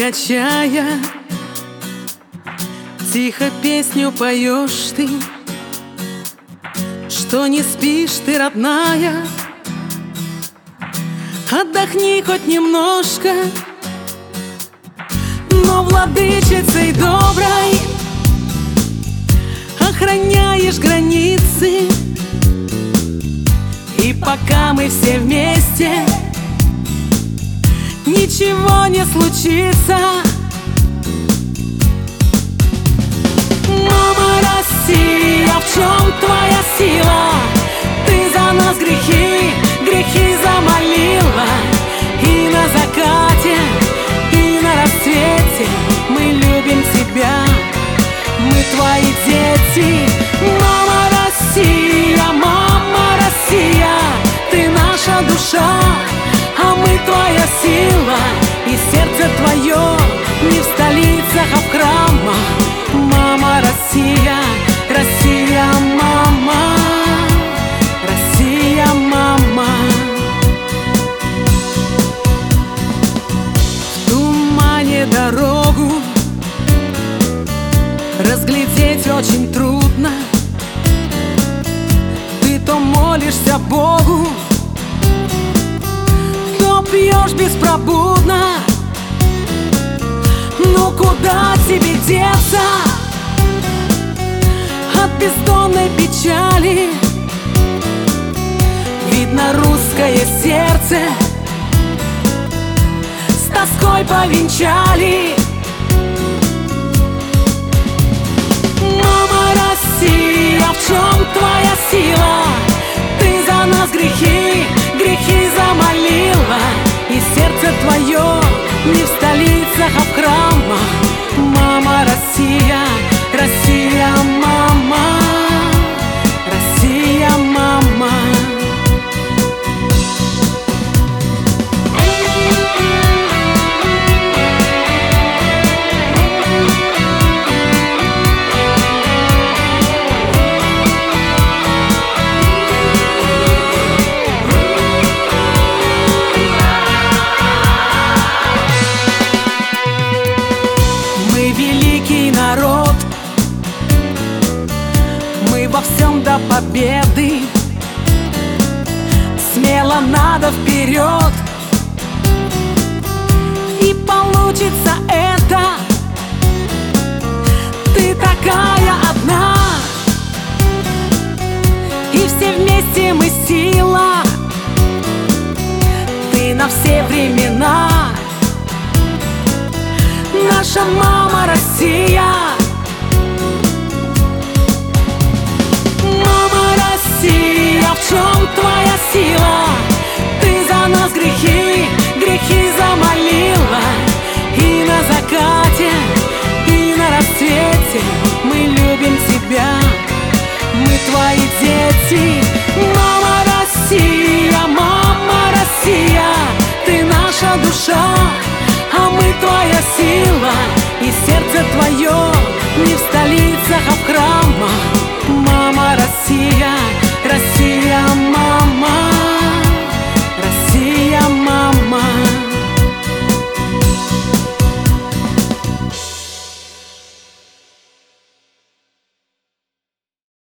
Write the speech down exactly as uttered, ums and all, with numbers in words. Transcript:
качая, тихо песню поешь ты, что не спишь ты, родная. Отдохни хоть немножко, но владычицей доброй охраняешь границы. И пока мы все вместе, ничего не случится. Мама Россия, в чем твоя сила? Ты за нас грехи, грехи замолила. И на закате, и на рассвете мы любим тебя, мы твои дети. Мама Россия, мама Россия, ты наша душа, а мы твоя сила. И сердце твое не в столицах, а в храмах. Мама Россия, Россия, мама, Россия, мама. В тумане дорогу разглядеть очень трудно. Ты то молишься Богу, то пьешь беспробудно. Ну куда тебе деться от бездонной печали? Видно, русское сердце с тоской повенчали. Мама Россия, в чем твоя сила? Ты за нас грехи, грехи замолила. И сердце твое не в столицах, а в храмах. Мама Россия, Россия, мама, Россия, мама. Народ, мы во всем до победы. Смело надо вперед, и получится это. Ты такая одна, и все вместе мы сила. Ты на все времена наша мама Россия. Мама Россия, в чем твоя сила? Ты за нас грехи, грехи замолила. И на закате, и на рассвете